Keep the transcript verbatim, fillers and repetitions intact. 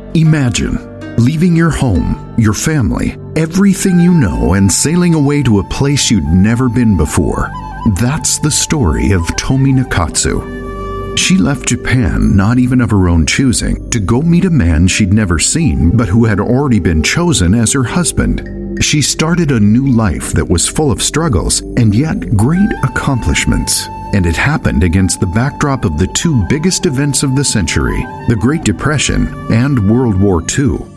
Imagine leaving your home, your family, everything you know, and sailing away to a place you'd never been before. That's the story of Tomi Nakatsu. She left Japan, not even of her own choosing, to go meet a man she'd never seen, but who had already been chosen as her husband. She started a new life that was full of struggles and yet great accomplishments. And it happened against the backdrop of the two biggest events of the century, the Great Depression and World War Two.